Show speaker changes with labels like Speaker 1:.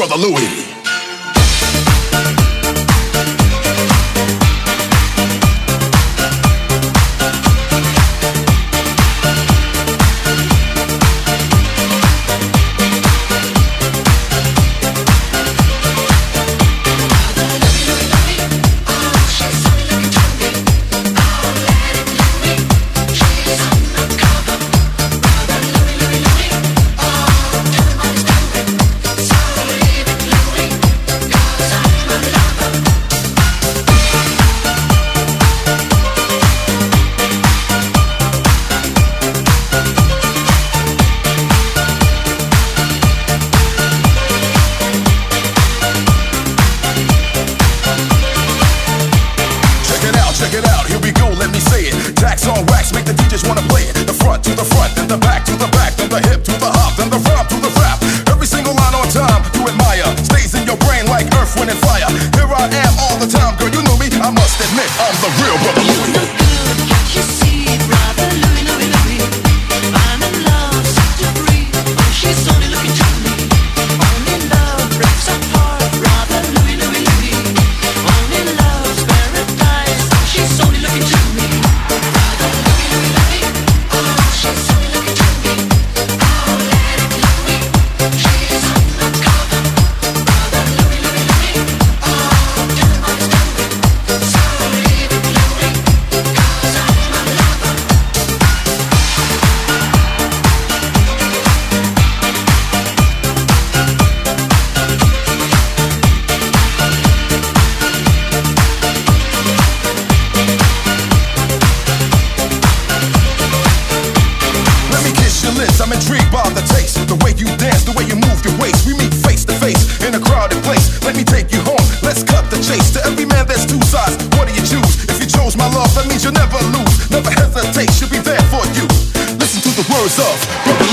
Speaker 1: brother Louie. Check it out, here we go, let me say it. Tax on wax, make the DJs wanna play it. The front to the front, then the back to the back, then the hip to the hop, then the rhyme to the rap. Every single line on time, you admire. Stays in your brain like earth, wind, and fire. Here I am all the time, girl, you know me. I must admit, I'm the real brother Louie.
Speaker 2: You see, brother Louie, Louie, Louie. I'm in love, set to free. Oh, she's only looking to me. Only love breaks our heart, brother Louie, Louie, Louie. Only love's paradise. She's only looking to me. Brother Louie, Louie, Louie. Oh, she's only looking to me. Oh, let it Louie. She's undercover. Brother Louie, Louie, Louie. Oh, tell him what he's doing. So leave it Louie, 'cause I'm a lover.
Speaker 1: Let me kiss your lips, I'm intrigued by the taste. The way you dance, the way you move your waist. We meet face to face in a crowded place. Let me take you home, let's cut the chase. To every man there's two sides, what do you choose? If you chose my love, that means you'll never lose. Never hesitate, she'll be there for you. Listen to the words of